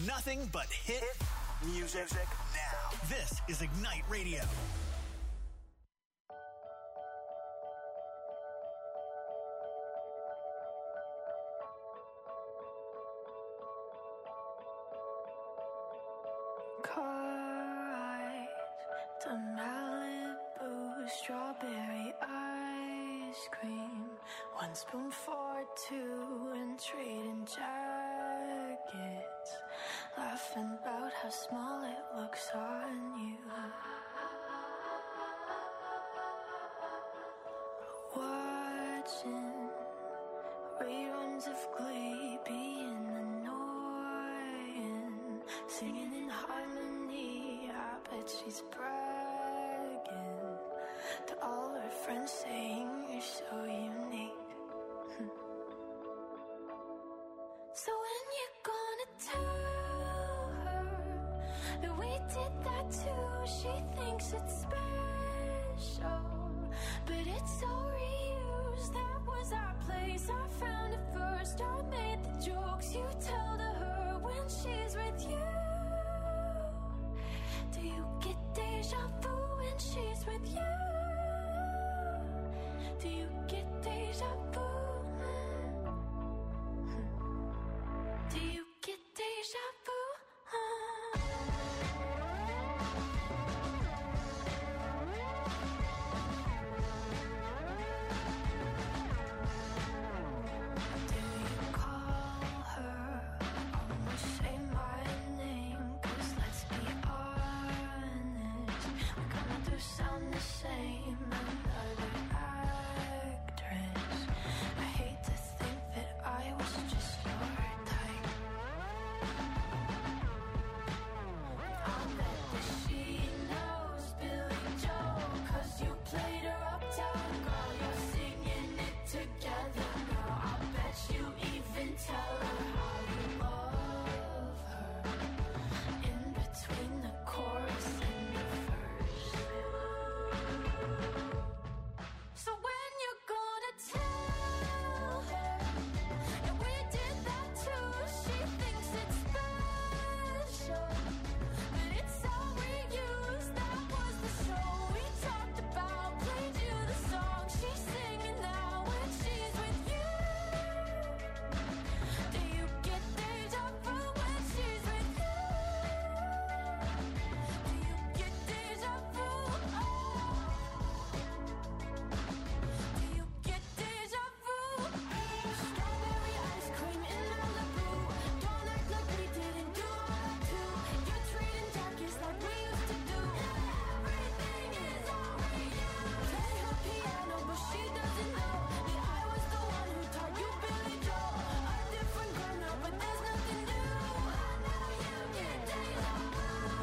Nothing but hit music now. This is Ignite Radio. Car to Malibu, strawberry ice cream. 1 spoon for 2 and trading jackets. Laughing about how small it looks on you. Watching reruns of Glee, being annoying. Singing in harmony, I bet she's bragging to all her friends, saying you're so unique. So when you gonna tell her that we did that too? She thinks it's special, but it's all reused. That was our place, I found it first. I made the jokes you tell to her when she's with you. Do you get deja vu when she's with you? Do you get deja vu? Do you get deja vu? Do you call her? Almost say my name, 'cause let's be honest, we're gonna do sound the same. Another actress. I hate to think that I was just your type. I'll bet that she knows Billy Joel, 'cause you played her uptown girl. You're singing it together now. I bet you even tell her how you love her in between the chorus and the verse. So when you're gonna tell her that we did that too? She thinks it's special, but it's all reused. That was the show we talked about. Played you the song she's singing now when she's with you. Do you get deja vu when she's with you? Do you get deja vu? Do you get deja vu? Strawberry ice cream in Malibu. Don't act like we didn't do all that too. You're trading jackets like we used to do. Everything is all reused. Play her piano, but she doesn't know that I was the one who taught you Billy Joel. A different girl now, but there's nothing new. I know you get deja vu.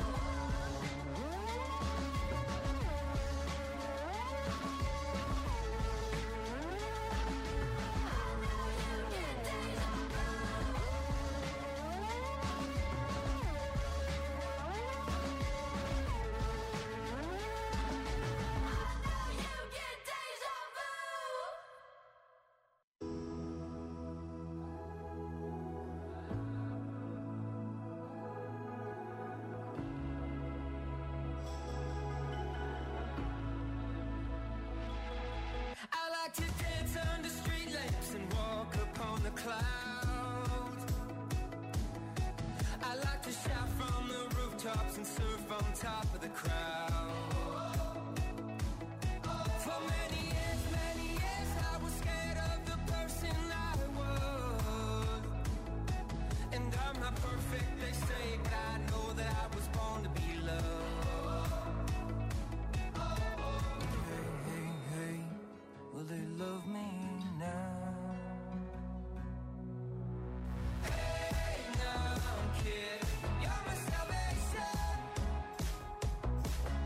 I like to dance under street lamps and walk upon the clouds. I like to shout from the rooftops and surf on top of the crowd. For many years I was scared of the person I was. And I'm not perfect, they say, but I know that I was born to be loved. Hey, will they love me now? Hey, now, kid, you're my salvation.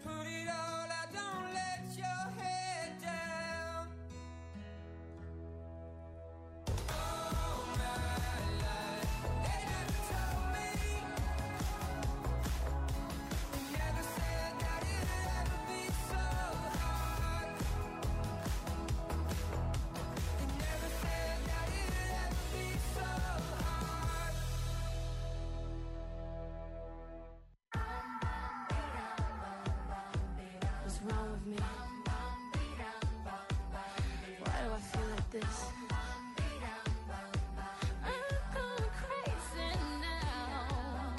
put it all out, don't let your head down. All my life, they never told me, they never said that it'd ever be so hard. They never said that it'd ever be so hard. What's wrong with me? Why do I feel like this? I'm going crazy now.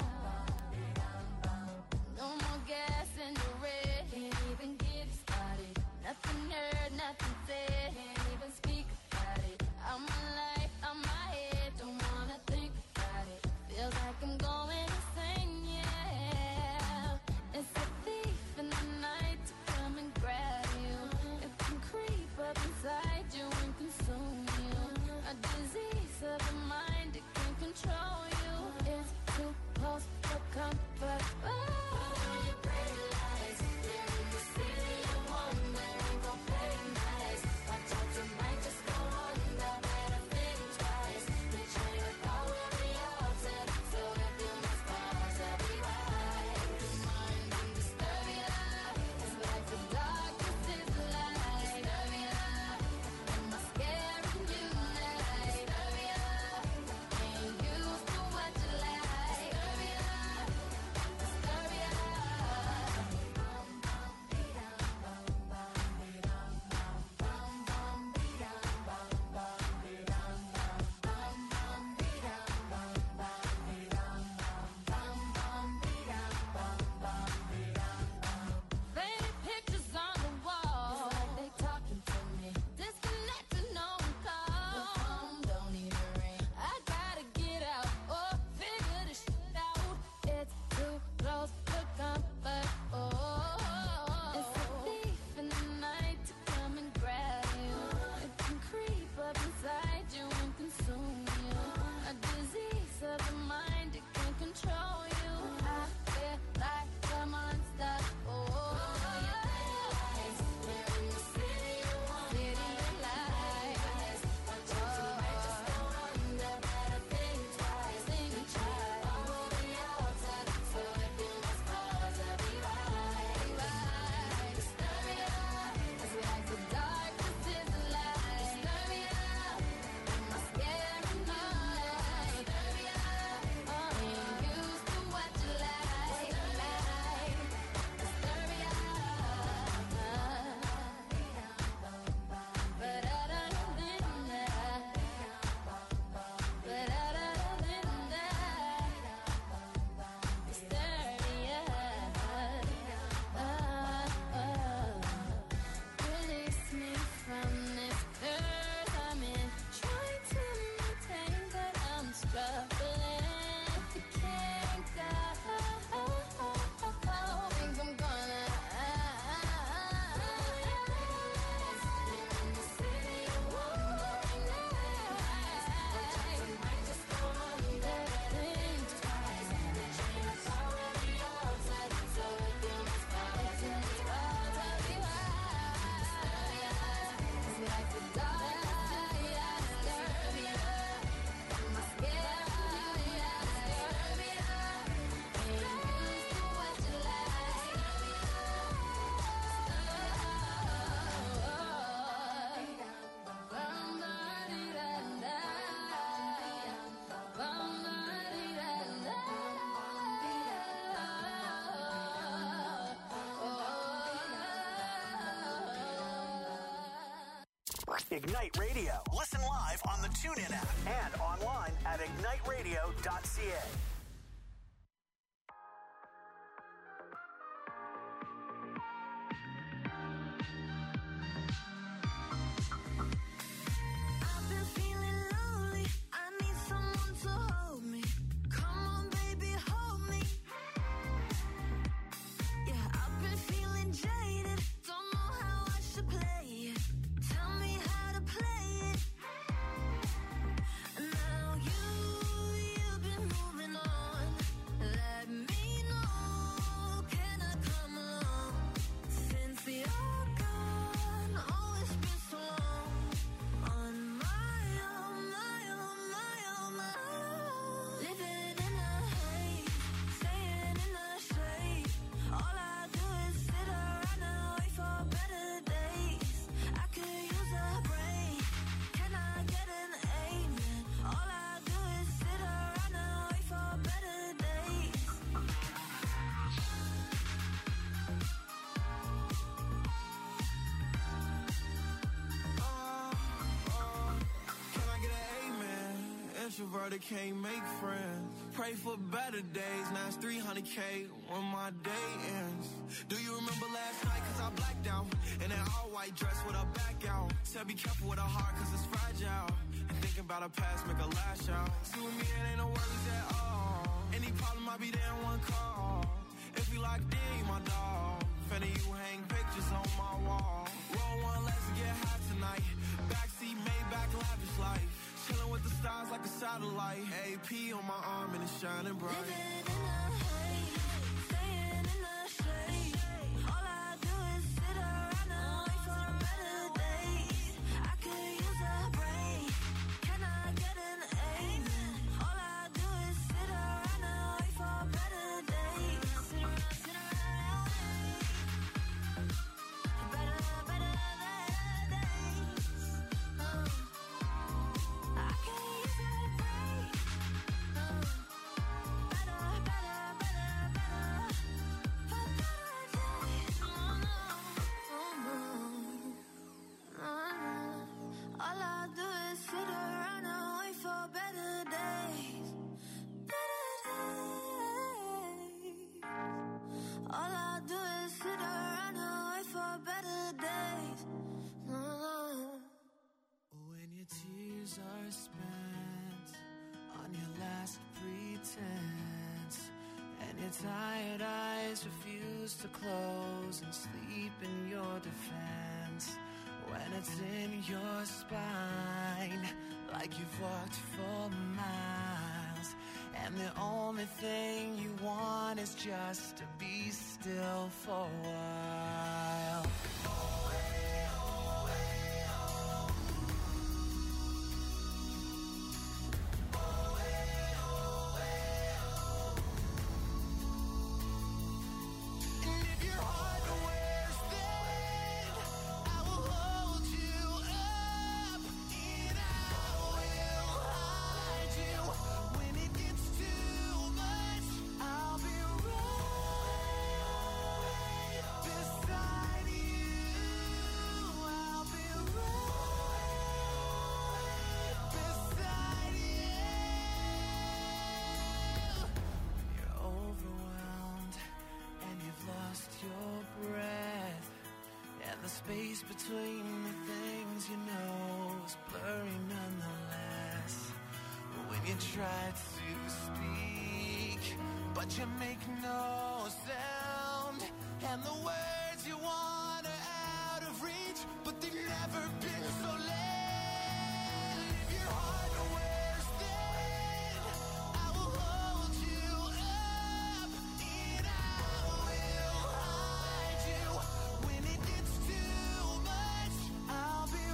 No more gas in the red. Can't even get started. Nothing heard, nothing said. Can't even speak about it. I'm my life, I'm my head. Don't wanna think about it. Feels like I'm going insane, yeah. It's a thief in the night to come and grab you. It can creep up inside you and consume you. A disease of the mind, it can control you. It's too close for comfort. Oh, you pretty lies. You're in the city of wonder. Ain't gon' play nice. Watch out, you might just go under. Better think twice. The train of thought will be altered. So if you must pause, I'll be right. Your mind can disturb you. It's like the darkness is the light. Disturb you. Am I scaring you now? Disturb you. Ain't used to what you like. Disturb you. Disturb you. Faded pictures on the wall. It's like they talking to me. Disconnected, no one call. The phone don't even ring. I gotta get out or figure this shit out. It's too close for comfort. Oh, it's a thief in the night to come and grab you. It can creep up inside you and consume you. A disease of the mind, it can control you. I feel like a monster. Oh, you lies. We're in the city of wonder. City of lies. Watch out, you might just go under. Better think twice. Think twice. I will be altered. So if you must pause, I'll be right. Disturb you. It's like the darkness is the light. Disturb you. Am I scaring you now? Disturb you. Ain't used to what you like. Disturb you. But I don't think that. But I don't think that. Disturb you. Release me from this curse I'm in. Trying to maintain, but I'm struggling to can't go. Think I'm gonna. You're in the city of wonder. Might just go under. Think twice. The train of thought will be altered. So if you must pause, I'll be right. It's like the darkness is the light. Disturb you. Am I scared of you? Disturb you. Ain't used to what you like. Ignite Radio. Listen live on the TuneIn app and online at igniteradio.ca. I've been feeling lonely. I need someone to hold me. Come on, baby, hold me. Yeah, I've been feeling jaded. Don't know how I should play it. Tell me how to play it. Now you've been moving on. Introverted can't make friends. Pray for better days. Now it's 300K when my day ends. Do you remember last night? Cause I blacked out. In an all white dress with her back out. Said be careful with her heart cause it's fragile. And thinking about her past make her lash out. See with me it ain't no worries at all. Any problem I'll be there in one call. If you locked in, you my dog. Finna you hang pictures on my wall. Roll one, let's get high tonight. Backseat, Maybach, lavish life. Chilling with the stars like a satellite. AP on my arm and it's shining bright. Living in the haze, staying in the shade. All I do is sit around and wait for better days. I could use a break. Can I get an amen? All I do is sit around and wait for better days. Sit around, better days. I could use a break. Better days. All I do is sit around and wait for better days. Better days. All I do is sit around and wait for better days. When your tears are spent on your last pretense, and your tired eyes refuse to close and sleep in your defense, when it's in your spine like you've walked for miles, and the only thing you want is just to be still for a while. Space between the things you know is blurry nonetheless. When you try to speak, but you make no sound, and the words you want are out of reach, but they've never been so late. If your heart wears thin, I will hold you up, and I will hide you. When it gets too much, I'll be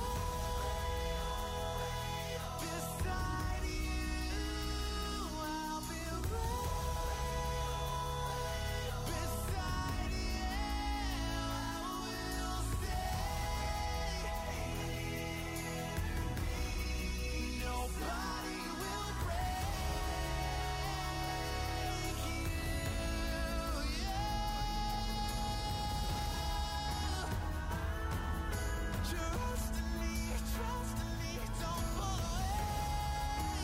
right beside you. I'll be right beside you. I will stay. Nobody will break you. Trust in me, don't pull away.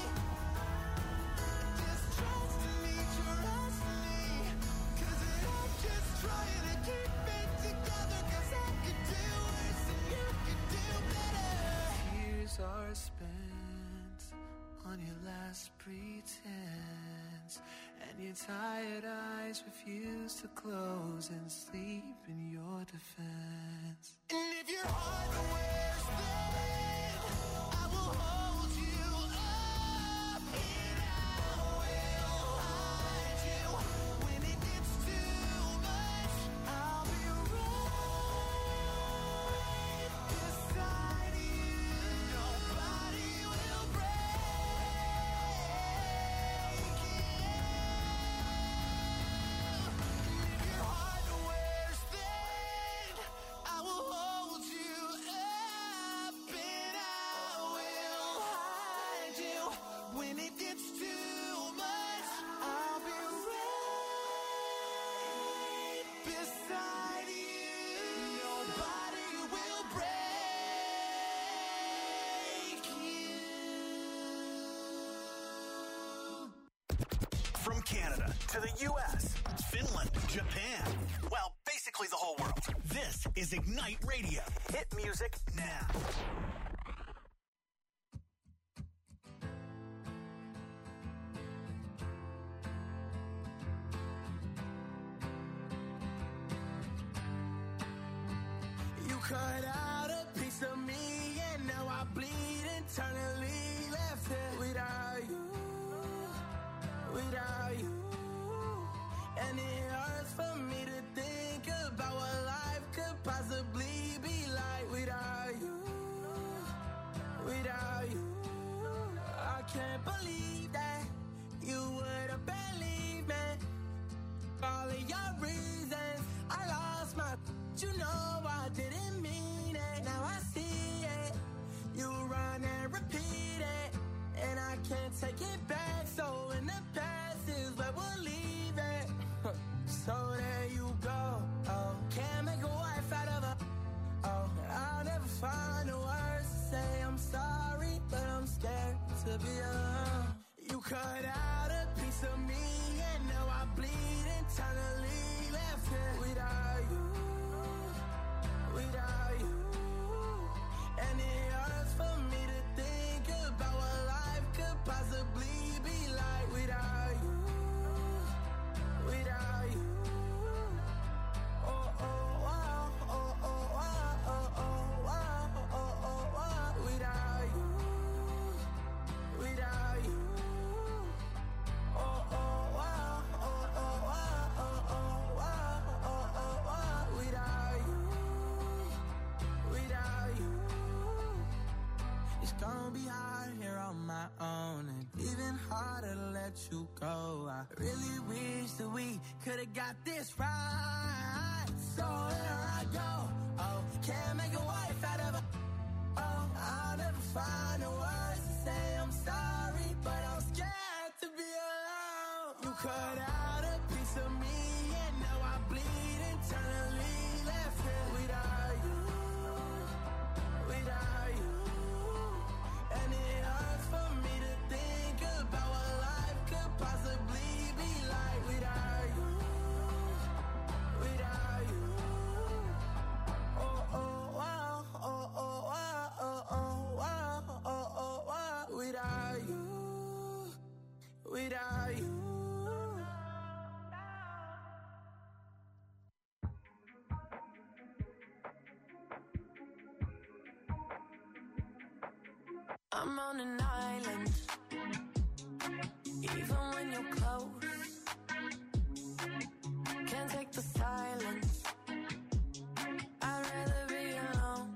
Just trust in me, 'cause I'm just trying to keep it together, 'cause I could do worse and you could do better. Tears are spent on your last pretense, and your tired eyes refuse to close and sleep in your defense. And if your heart wears thin, I will hold you up, and I will hide you. When it gets too much, I'll be right beside you. Nobody will break you. If your heart wears thin, I will hold you up, and I will hide you. When it gets too much, I'll be right beside you. Nobody will break you. U.S., Finland, Japan. Well, basically the whole world. This is Ignite Radio. Hit music now. You cut out a piece of me and now I bleed internally. Left here without you. And it hurts for me to think about what life could possibly be like without you. I can't believe that you would have believed me. All of your reasons, I lost my, you know I didn't mean it. Now I see it. You run and repeat it, and I can't take it back. So in the past is where we'll leave it. So there you go. Oh, can't make a wife out of her. Oh, I'll never find the words to say I'm sorry, but I'm scared to be alone. You cut out a piece of me, and now I bleed internally. Left here without you. And it hurts for me to think about what life could possibly be like without you. Oh, oh, wow, oh, oh, wow, oh, oh, wow, oh, oh, wow, without you. Oh, oh, wow, oh, oh, wow, oh, oh, wow, oh, oh, wow, without you. It's gonna be hard here on my own, and even harder to let you go. I really wish that we could've got this right. So here I go. Oh, can't make a wife out of her. Oh, I'll never find the words to say I'm sorry, but I'm scared to be alone. You cut out a piece of me, and now I bleed internally. Left here without you. And it hurts for me to think about what life could possibly be like without you. Oh, oh, wow, oh, oh, wow, oh, oh, wow, oh, oh, wow, without you. I'm on an island, even when you're close. Can't take the silence. I'd rather be alone.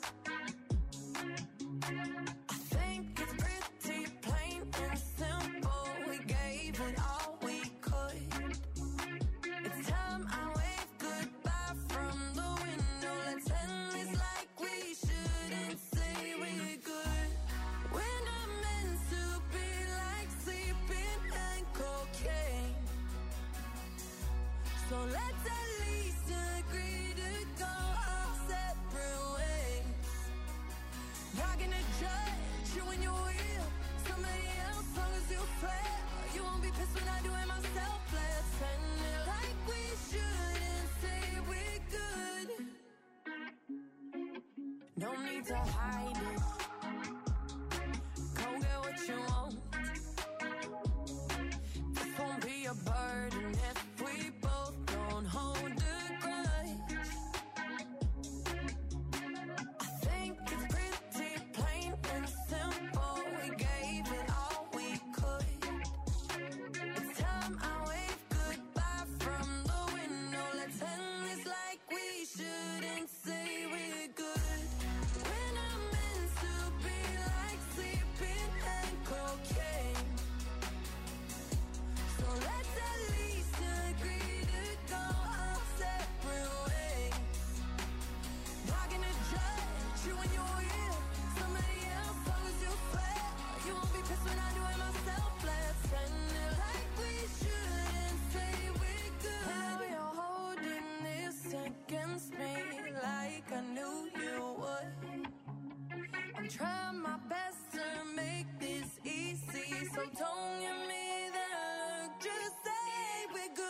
I think it's pretty plain and simple. We gave it all we could. It's time I wave goodbye from the window. Let's end this like we shouldn't say we're good. We're not meant to be like sleeping and cocaine. So let's at least agree to go our separate ways. Not gonna judge you when you're real. Somebody else, long as you swear. You won't be pissed when I do it myself. Let's end it like we shouldn't say we're good. No need to hide it. Go get what you want. This won't be a burden if we both don't hold a grudge. I think it's pretty plain and simple. We gave it all we could. It's time I wave goodbye from the window. Let's end this like we shouldn't say we're good. We're not meant to be like sleeping and cocaine. So let's at least agree to go our separate ways. Not gonna judge you when you're real. Somebody else, long as you swear. You won't be pissed when I do it myself. Let's end it like we shouldn't say we're good. Now you're holding this against me like I knew you would. I'm trying my best to make this easy, so don't give me that look. Just say we're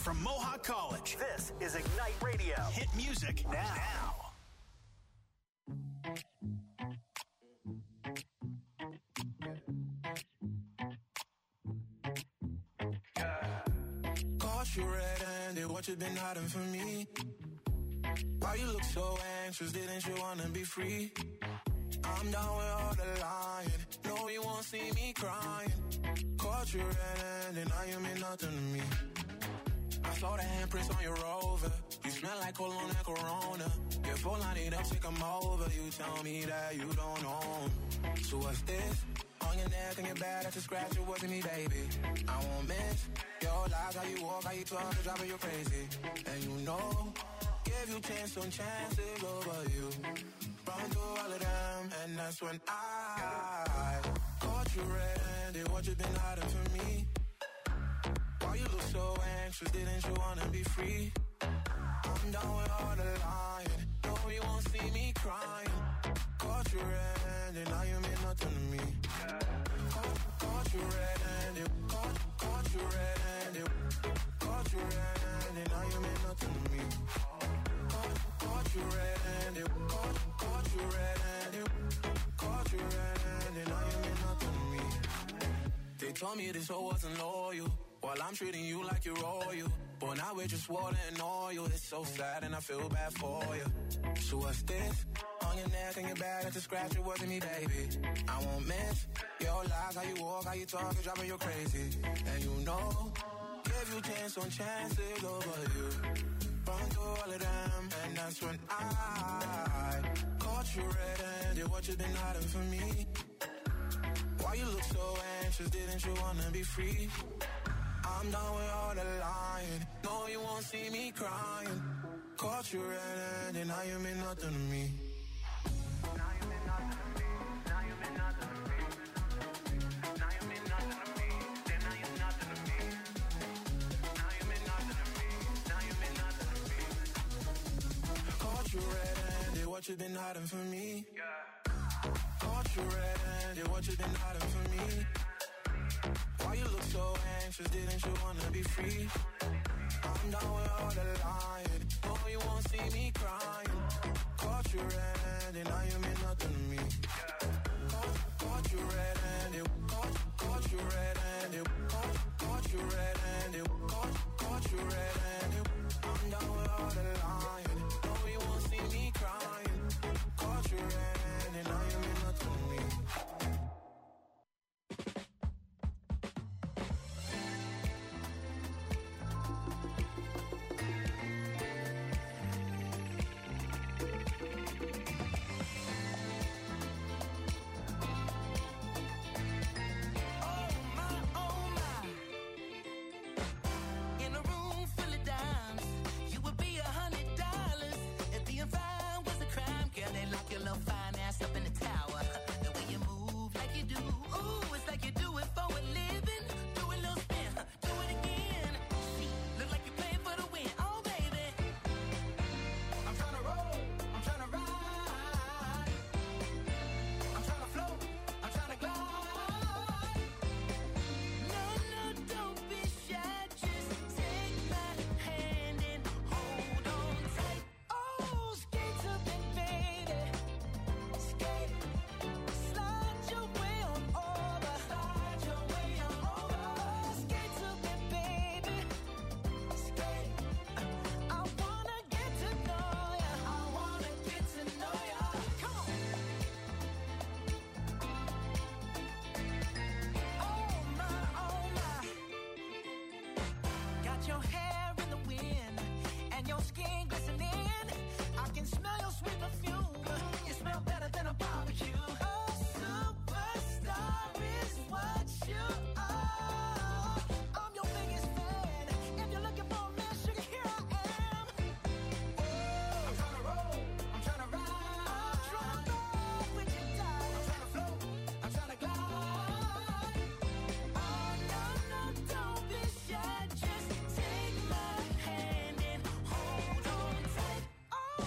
from Mohawk College. This is Ignite Radio. Hit music now. Caught you red-handed, what you been hiding from me? Why you look so anxious, didn't you wanna be free? I'm down with all the lying, no you won't see me crying. Caught you red-handed, now you mean nothing to me. I saw the handprints on your Rover, you smell like cologne and Corona. If all I need up, take 'em over, you tell me that you don't own. So what's this? On your neck and your back, that's a scratch, it wasn't me, baby. I won't miss your lies, how you walk, how you talk, it's driving you crazy. And you know, give you chance on chances over you. Run through all of them, and that's when I caught you red-handed, what you been hiding from me? Why you look so anxious, didn't you wanna be free? I'm down with all the lying, no you won't see me crying. Caught you red-handed, now you mean nothing to me. Caught you red-handed, caught you red-handed, caught you red-handed, now you mean nothing to me. Caught you red-handed, caught you red-handed, caught you red-handed, now you mean nothing to me. They told me this hoe wasn't loyal, while I'm treating you like you're royal. But now we're just water and oil, it's so sad and I feel bad for you. So what's this? On your neck and your back, that's a scratch, it wasn't me, baby. I won't miss your lies, how you walk, how you talk, it's driving you crazy. And you know, give you chance on chances over you. Run through all of them, and that's when I caught you red-handed, what you been hiding from me? Why you look so anxious, didn't you wanna be free? I'm done with all the lying, no you won't see me crying. Caught you red-handed, now you mean nothing to me. Now you mean nothing to me, now you mean nothing to me. Now you mean nothing to me, then now you're nothing to me. Now you mean nothing to me, now you mean nothing to me. Caught you red-handed, what you been hiding from me? Caught you red-handed, what you been hiding from me? Why you look so anxious, didn't you wanna be free? I'm down with all the lying, no you won't see me crying. Caught you red-handed, now you mean nothing to me. Caught you red-handed, caught you red-handed, caught you red-handed, caught you red-handed. I'm down with all the lying, no you won't see me crying. Caught you red-handed, now you mean nothing to me. Your hair in the wind and your skin glistening. I can smell your sweet perfume. You smell better than a barbecue. A superstar is what you are. I'm your biggest fan. If you're looking for a man, sugar, here I am. I'm tryna roll, I'm tryna ride, I'm tryna roll with you tight. I'm tryna float, I'm tryna glide. Oh no, no, don't be shy, just take my hand and hold on tight. Oh,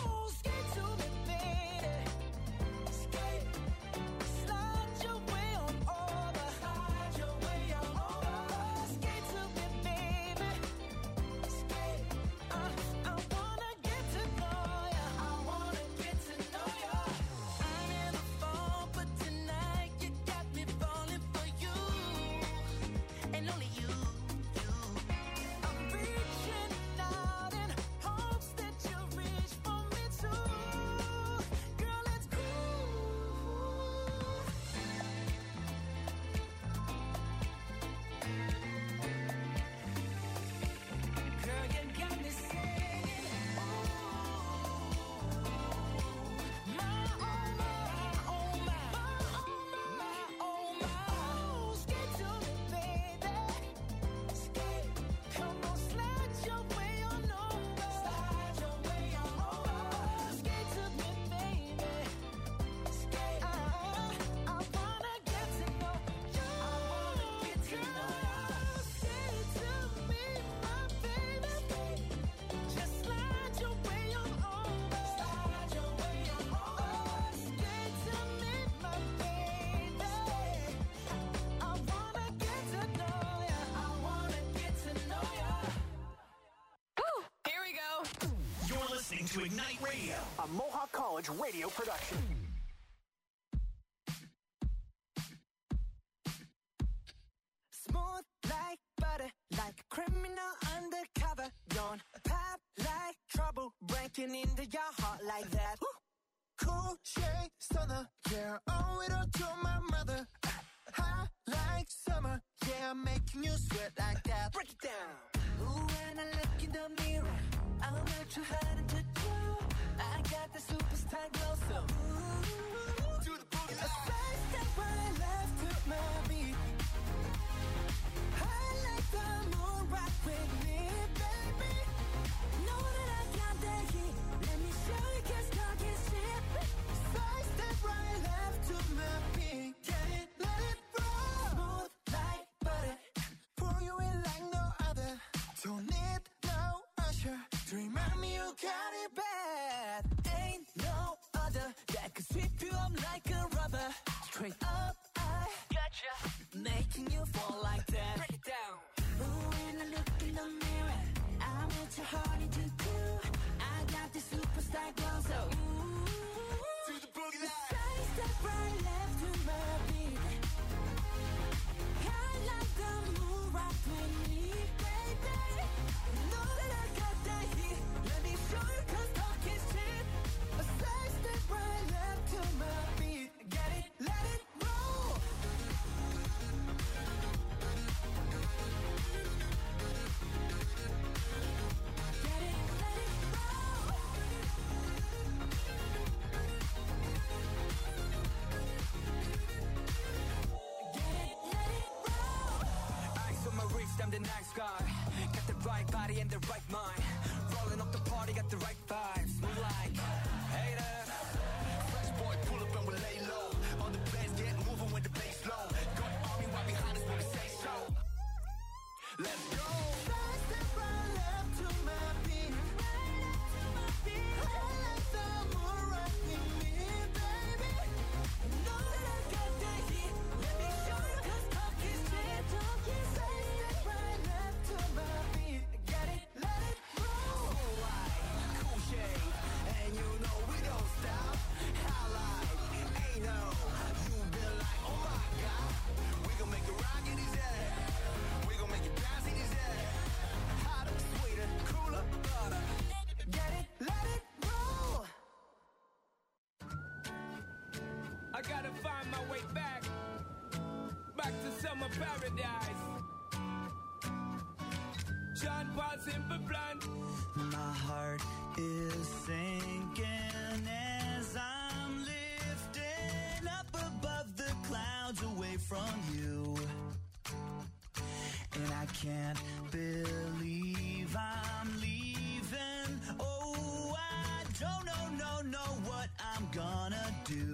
listening to Ignite Radio, a Mohawk College radio production. Smooth like butter, like a criminal undercover. Don't pop like trouble, breaking into your heart like that. Cool shade stunner, yeah, owe it all to my mother. Hot like summer, yeah, I'm making you sweat like that. Break it down. Ooh, when I look in the mirror, I'm not too hard to do. I got the superstar glow, so ooh, To the boogie a side step right left to my beat. I like the moon rock with me, baby. Know that I got that heat. Let me show you, 'cause talk is cheap. Side step right left to my beat. Get it, let it roll. Smooth like butter. Pour you in like no other. Don't need no usher to remind me you got it bad. Ain't no other that could sweep you up like a rubber. Straight up, I gotcha, making you fall like that. Break it down. Ooh, when I look in the mirror, I'm with your heart into two. I got the superstar glow, so ooh, To the boogie line. side step right left to my beat. I like the moon rock with me, baby. Know that I got that heat. Let me show you, 'cause talk is cheap. A side step right left to my beat. Get it, let it roll. Get it, let it roll. Get it, let it roll. Eyes on my wrist, I'm the nice guy. Got the right body and the right mind. Rolling up the party, got the right vibes. Move like haters. Fresh boy, pull up and we lay low. On the bass, get moving with the bass low. Got army right behind us when we say so. Let's go. Side step right left to my beat. I like the moon rock with me, baby. Know that I got that heat. Let me show you, 'cause talk is cheap. Talk is Side step right left to my beat. Get it, let it roll. Cool shade, and you know we don't stop. Highlight, ain't no. You been like, oh my god. We gon' make it rock in his head. We gon' make it bounce in his head. Hotter, sweeter, cooler, butter. Get it, let it roll. I gotta find my way back to summer paradise. Sean Paul Simple Plan. My heart is sinking as I'm lifting up above the clouds away from you. And I can't believe I'm leaving. Oh, I don't know what I'm gonna do.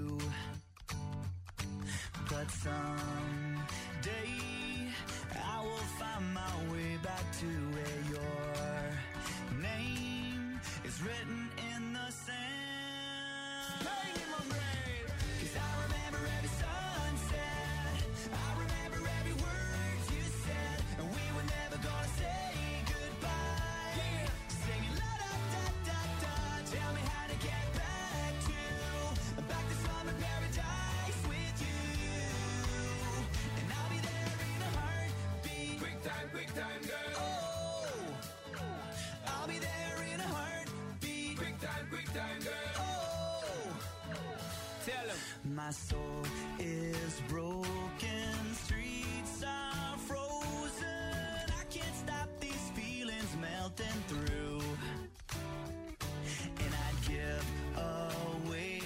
But someday I will find my way back to where your name is written in the sand. Bang in my brain. 'Cause I remember every sunset. I remember every word you said. And we were never gonna say goodbye. Yeah. Singing la da da da da. Tell me how to get back to summer paradise with you. And I'll be there in a heartbeat. Quick time, girl. Oh, I'll be there in a heartbeat. Quick time, girl. Oh, Tell him. my soul is broken, streets are frozen. I can't stop these feelings melting through. And I'd give away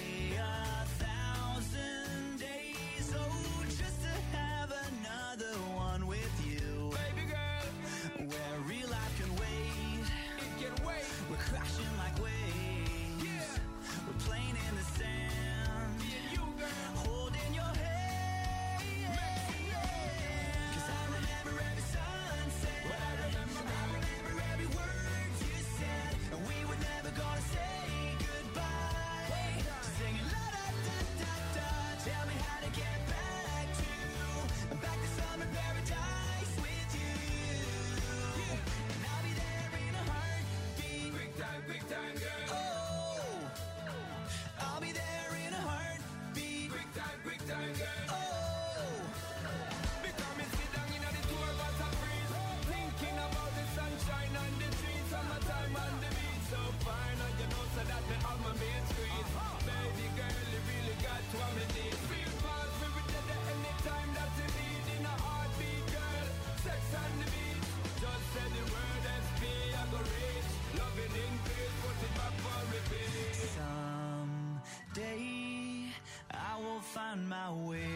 1,000 days, oh, just to have another one with you. Baby girl, Where real life can wait. it can wait. We're crashing like waves. Yeah. We're playing in the sand. Me and you, girl. Holding your hand.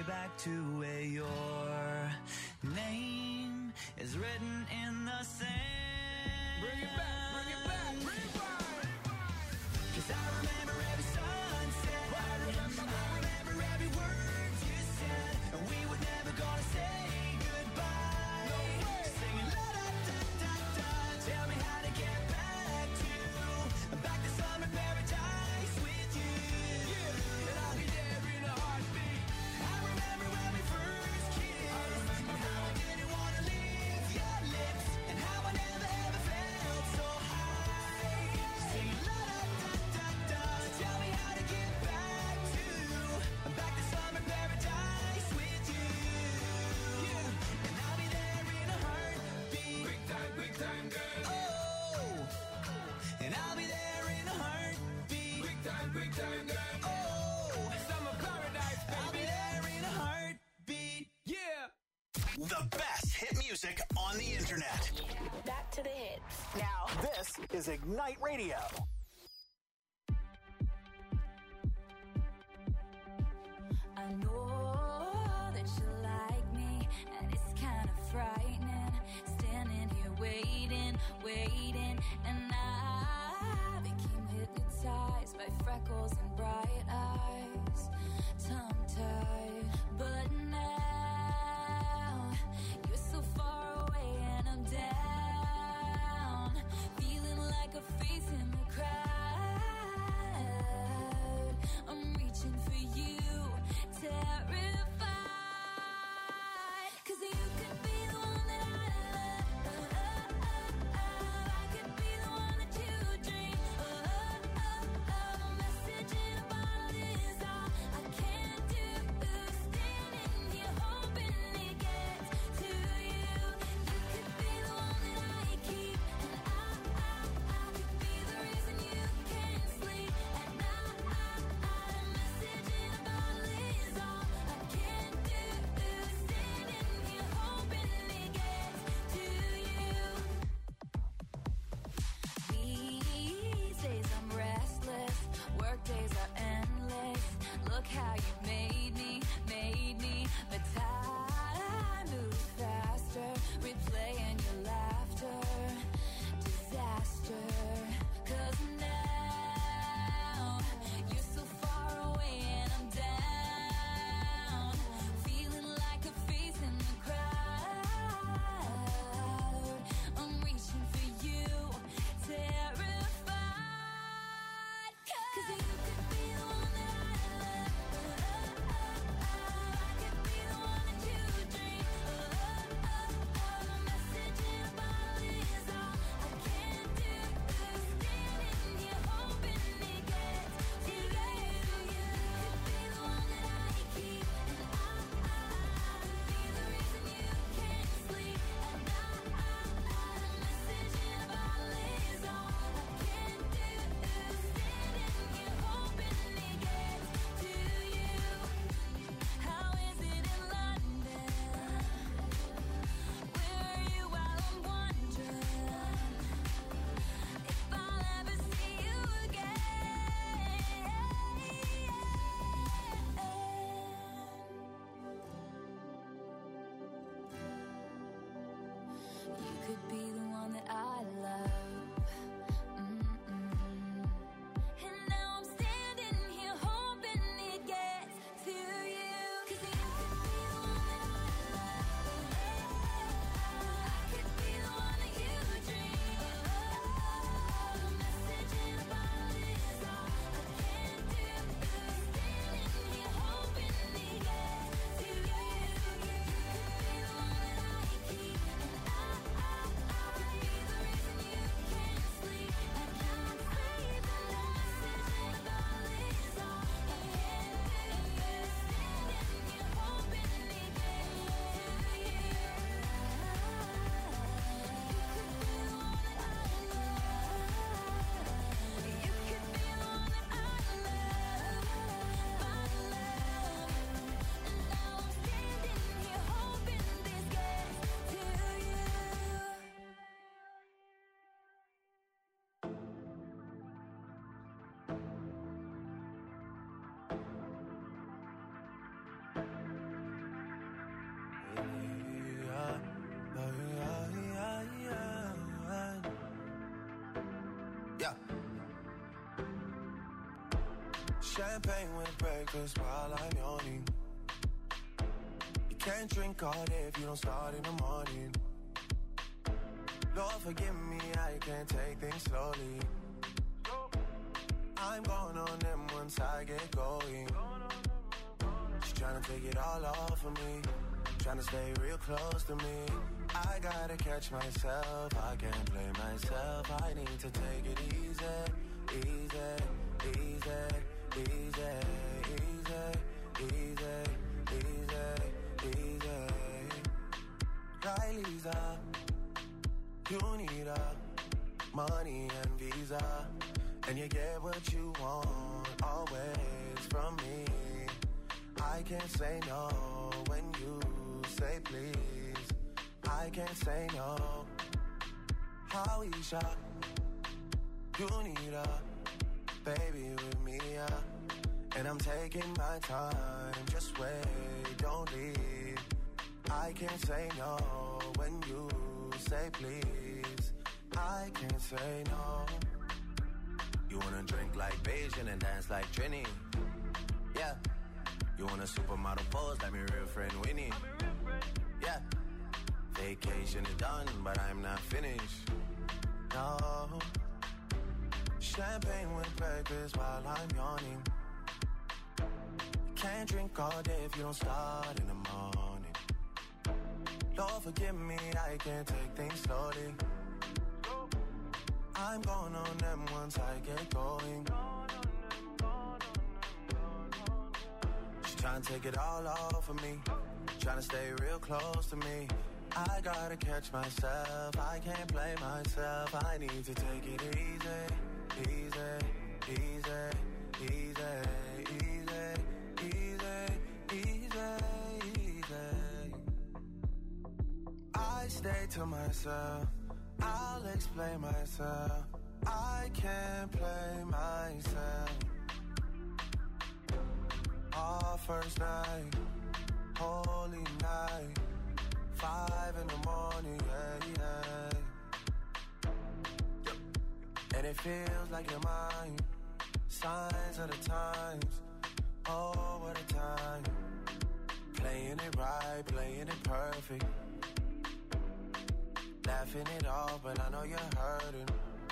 back to where your name is written in the sand. Bring it back, bring it back, rewind. 'Cause I remember every sunset. I remember every word you said. And we were never gonna say goodbye. No way. Singing la da da da da. Tell me how to get back to summer paradise with you. Yeah, and I'll be there in a heartbeat. I remember when we first kissed. And how I didn't wanna leave your lips. And how I never ever felt so high. Singing la da da da da. Tell me how to get back to summer paradise with you. Yeah, and I'll be there in a heartbeat. Big time, girl. Oh, and I'll be there in a heartbeat. Big time, girl. Oh, Summer paradise, I'll be baby. there in a heartbeat. Yeah. The best hit music on the internet. Back to the hits. Now, this is Ignite Radio. I know that you like me, and it's kind of frightening. Standing here waiting, and I became hypnotized by freckles and bright eyes, tongue-tied. But now you're so far away, and I'm down, feeling like a face in the crowd. I'm reaching for you, terrified, 'cause you could be the one that I love. I could be the one that you dream. Message in a bottle is all I can do. Standing here hoping it gets to you. You could be the one that I keep, and I could be the reason you Champagne with breakfast while I'm yawning. You can't drink all day if you don't start in the morning. Lord forgive me, I can't take things slowly. I'm going on them once I get going. She's trying to take it all off of me, trying to stay real close to me. I gotta catch myself, I can't blame myself. I need to take it easy, easy, easy, easy, easy, easy, easy, easy. Right, Lisa, you need money and visa, and you get what you want always from me. I can't say no when you say please. I can't say no. Howisha, you need baby with me, and I'm taking my time. Just wait, don't leave. I can't say no when you say please. I can't say no. You wanna drink like Beijing and dance like Trini? Yeah. You want a supermodel pose like my real friend Winnie? Yeah. Vacation is done, but I'm not finished. No. Champagne with breakfast while I'm yawning. You can't drink all day if you don't start in the morning. Lord forgive me, I can't take things slowly. I'm going on them once I get going. She's trying to take it all off of me, trying to stay real close to me. I gotta catch myself, I can't blame myself. I need to take it easy, easy, easy, easy, easy, easy, easy. I stay to myself, I'll explain myself. I can't play myself. Our first night, holy night, 5 in the morning, yeah, yeah. And it feels like you're mine. Signs of the times, oh, what a time. Playing it right, playing it perfect. Laughing it off, but I know you're hurting.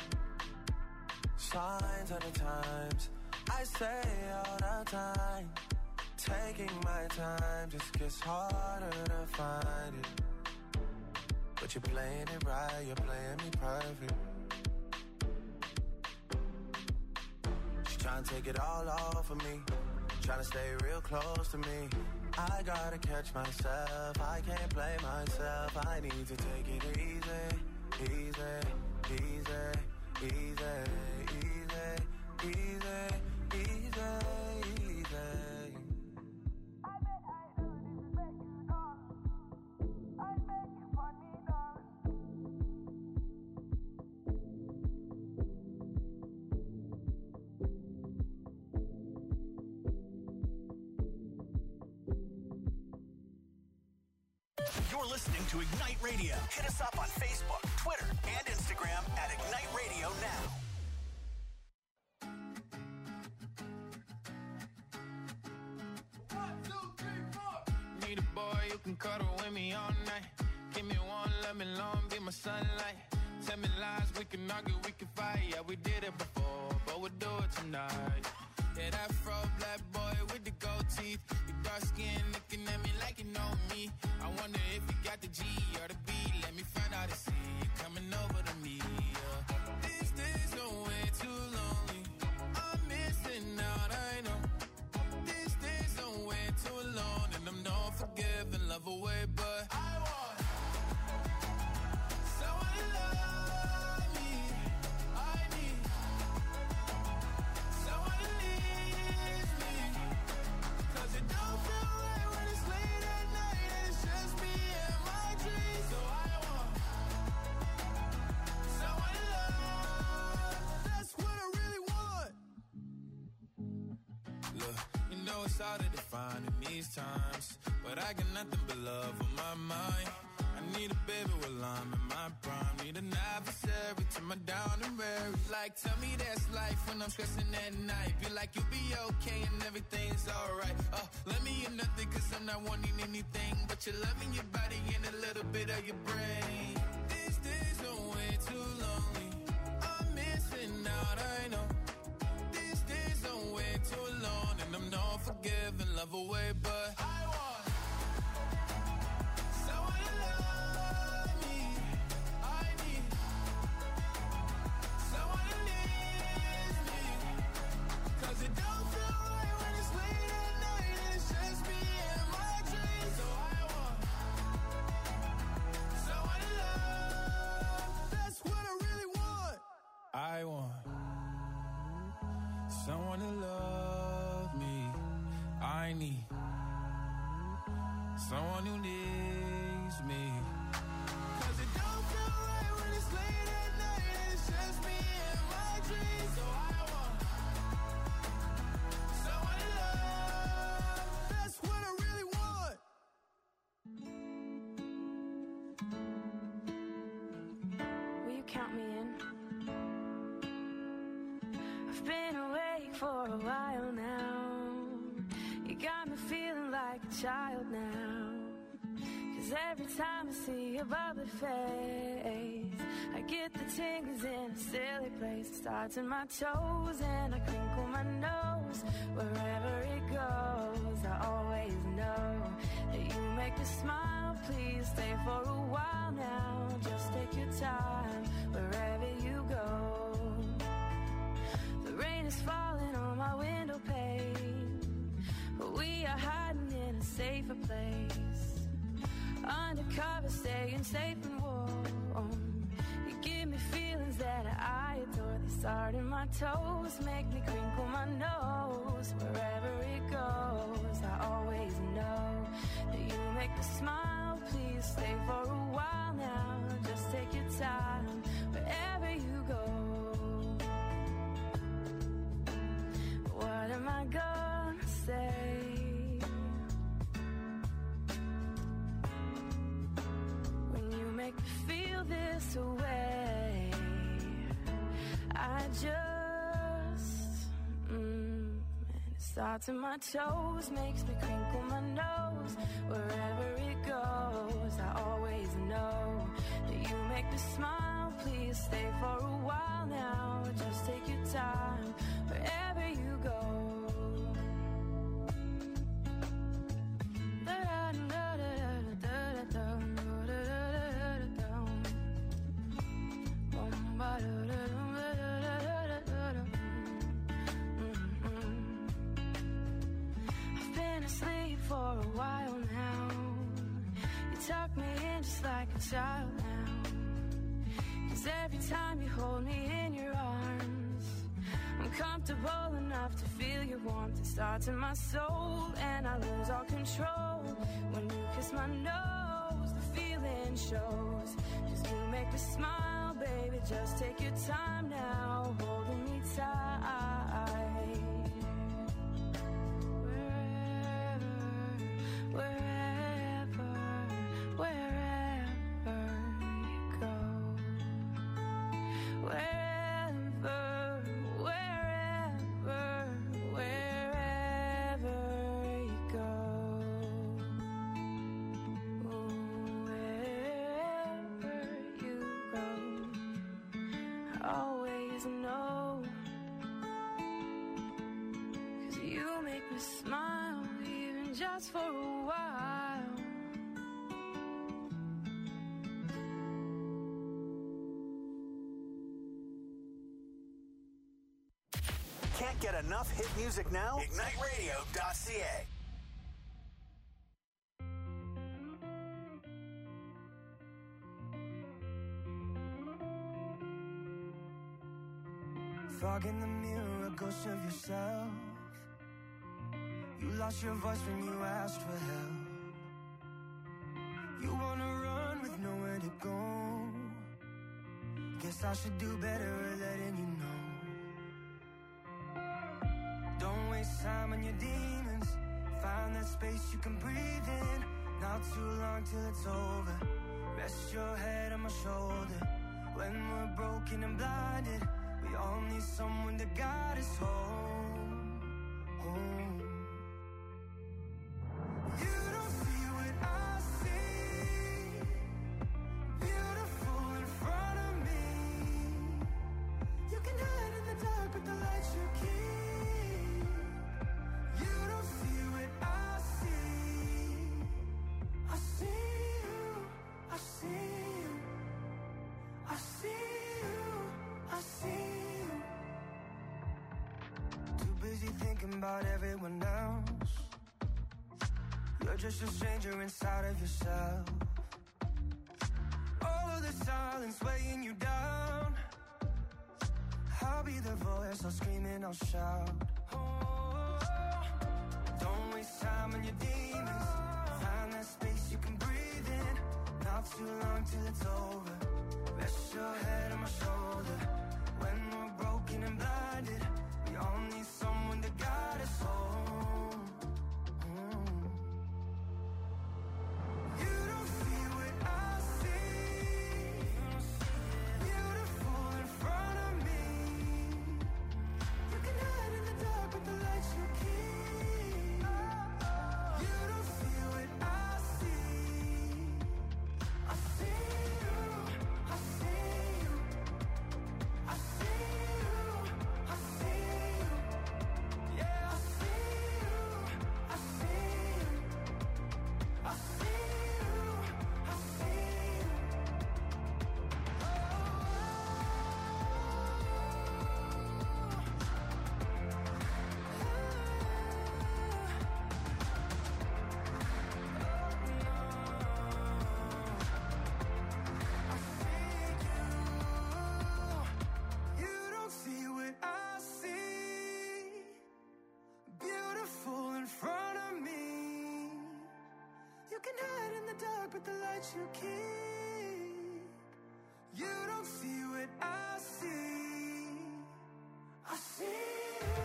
Signs of the times, I say all the time. Taking my time just gets harder to find it. But you're playing it right, you're playing me perfect. She's trying to take it all off of me, trying to stay real close to me. I gotta catch myself, I can't blame myself. I need to take it easy, easy, easy, easy, easy, easy, easy, easy. You're listening to Ignite Radio. Hit us up on Facebook, Twitter, and Instagram at Ignite Radio Now. Need a boy you can cuddle with me all night. Give me one, let me long, be my sunlight. Tell me lies, we can argue, we can fight. Yeah, we did it before, but we'll do it tonight. Yeah, that fro black boy with the gold teeth. Your dark skin looking at me like you know me. I wonder if you got the G or the B. Let me find out and see you coming over to me. Yeah. These days are way too lonely. I'm missing out, I know. These days are way too alone, and I'm not forgiving, love away, but I want someone to love me. I need someone to leave me, 'cause it don't feel right when it's late at night and it's just me and my dreams. So I want someone to love. That's what I really know it's hard to define in these times, but I got nothing but love on my mind. I need a baby while I'm in my prime. Need an adversary to my down and weary. Like, tell me that's life when I'm stressing at night. Feel like you'll be okay and everything's alright. Let me in nothing cause I'm not wanting anything but your love and your body and a little bit of your brain. These days are way too lonely. I'm missing out, I know. These days are way too long and I'm not forgiving love away, but I want someone to love me. I need someone who needs me. Cause it don't feel right when it's late at night and it's just me and my dreams. So I want someone to love. That's what I really want. I want someone to love me. I need someone who needs me. Cause it don't feel right when it's late at night and it's just me and my dreams. So I want someone to love. That's what I really want. Will you count me in? I've been awake for a while now. You got me feeling like a child now. Cause every time I see your bubbly face, I get the tingles in a silly place. It starts in my toes and I crinkle my nose. Wherever it goes, I always know that you make me smile. Please stay for a while now. Just take your time wherever you go. The rain is falling on my window pane, but we are hiding in a safer place. Undercover, staying safe and warm. You give me feelings that I adore. They start in my toes, make me crinkle my nose. Wherever it goes, I always know that you make me smile. Please stay for a while now. Just take your time wherever you go. What am I gonna say? Make me feel this way. I just and it starts in my toes, makes me crinkle my nose. Wherever it goes, I always know that you make me smile. Please stay for a while now. Just take your time wherever you go. I've been asleep for a while now. You tuck me in just like a child now. Cause every time you hold me in your arms, I'm comfortable enough to feel your warmth. It starts in my soul and I lose all control. When you kiss my nose, the feeling shows. Cause you make me smile, baby, just take your time now, holding me tight. Wherever you go. Wherever you go. Wherever you go. I always know. Cause you make me smile, even just for a while. Can't get enough hit music now? IgniteRadio.ca. Fog in the mirror, a ghost of yourself. You lost your voice when you asked for help. You wanna run with nowhere to go. Guess I should do better at letting you know. Don't waste time on your demons. Find that space you can breathe in. Not too long till it's over. Rest your head on my shoulder. When we're broken and blinded, we all need someone to guide us home. Home. You don't see what I see. Beautiful in front of me. You can hide in the dark with the lights you keep. You don't see what I see. I see you, I see you, I see you, I see you. Too busy thinking about everyone else. You're just a stranger inside of yourself. All of the silence weighing you down. I'll be the voice, I'll scream and I'll shout. Oh, don't waste time on your demons. Find that space you can breathe in. Not too long till it's over. Rest your head on my shoulder. When we're broken and blinded, we all need someone to guide us home. You don't see what I see. Beautiful in front of me. You can hide in the dark with the lights you keep. You don't see what I see. I see you, I see you, I see you, I see you. Yeah, I see you, I see you, I see you, I see you. You don't see what I see. Beautiful in front of me. You can hide in the dark with the lights you keep. You don't see what I see. I see you.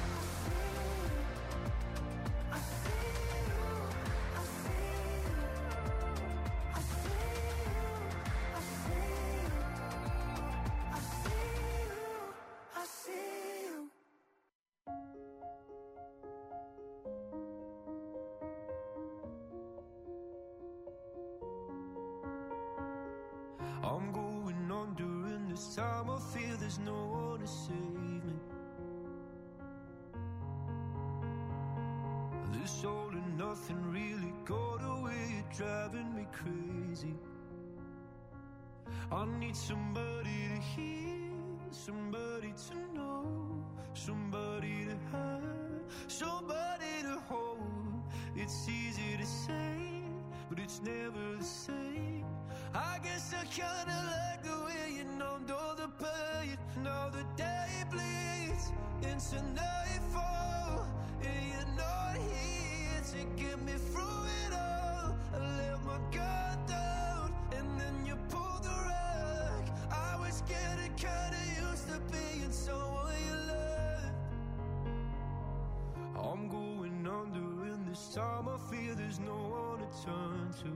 I see you. I see you. I see you. I see you. I see you. I see you. I'm going on during this time. I feel there's no one to save me. This all and nothing really got away, you're driving me crazy. I need somebody to hear, somebody to know, somebody to have, somebody to hold. It's easy to say, but it's never the same. I guess I kinda like the way you numbed all the pain. Now the day bleeds into nightfall, and you're not here to get me through it all. I let my guard down, and then you pulled the rug. I was getting kinda used to being someone you loved. I'm going under, and this time I feel there's no one to turn to.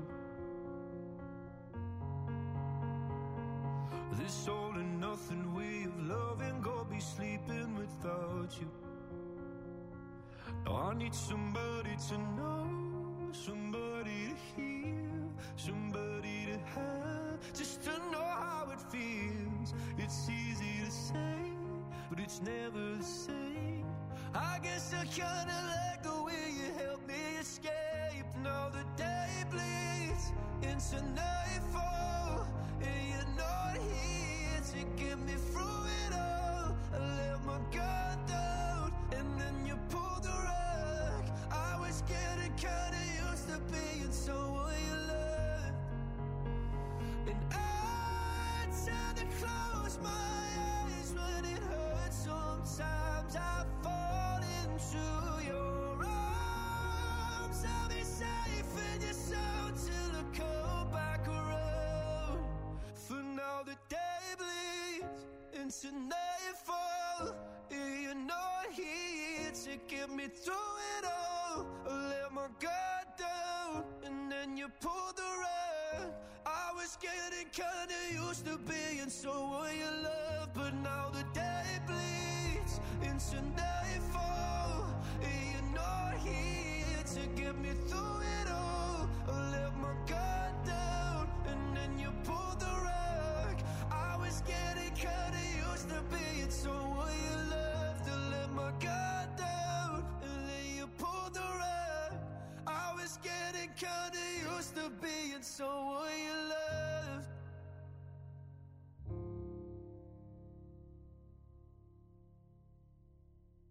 This all and nothing way of loving, go be sleeping without you. Now I need somebody to know, somebody to hear, somebody to have, just to know how it feels. It's easy to say, but it's never the same. I guess I kinda like the way you help me escape. Now the day bleeds into nightfall, and you're not here to get me through it all. I let my guard down, and then you pulled the rug. I was getting kinda used to being someone you loved. And I tend to close my eyes when it hurts. Sometimes I fall into your arms. I'll be safe in your soul till I come back around. For now the day bleeds into nightfall, and you're not here to get me through it all. I let my guard down, and then you pulled the rug. I was getting kinda used to being someone you love, but now the day bleeds into nightfall, and you're not here to get me through it all. I let my guard down, and then you pulled the rug. I was getting kinda used to being someone you loved. I let my guard down, and then you pulled the rug. I was getting kinda used to being someone you loved.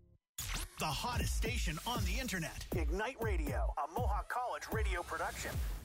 The hottest station on the internet. Ignite Radio, a Mohawk College radio production.